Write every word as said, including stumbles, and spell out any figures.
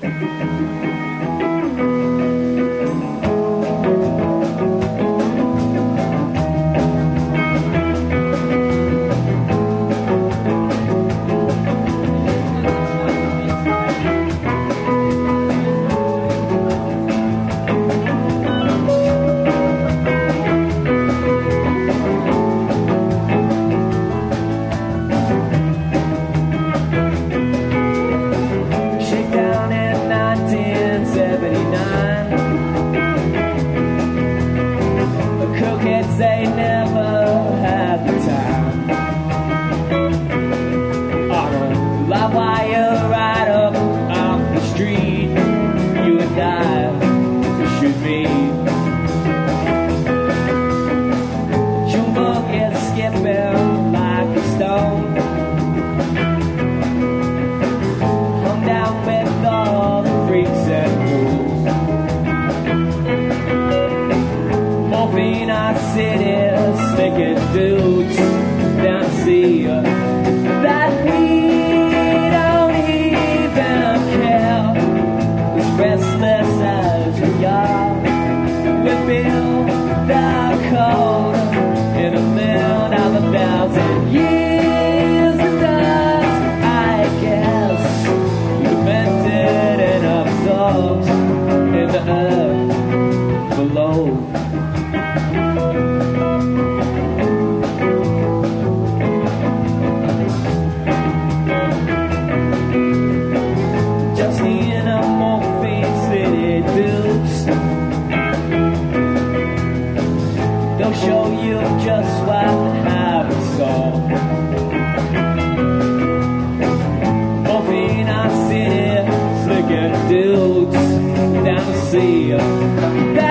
They never had the time. On a live wire right up off the street, you and I should meet. Jumbo gets skipping like a stone, hung down with all the freaks and fools. Morphine, I sit here, sticking dudes down to see uh, that we don't even care. As restless as we are, we feel the cold in a million of a thousand years. It does, I guess, demented and absorbed in the earth below. They'll show you just what habits are. Morphine, I sit here, slicking dudes down the sea.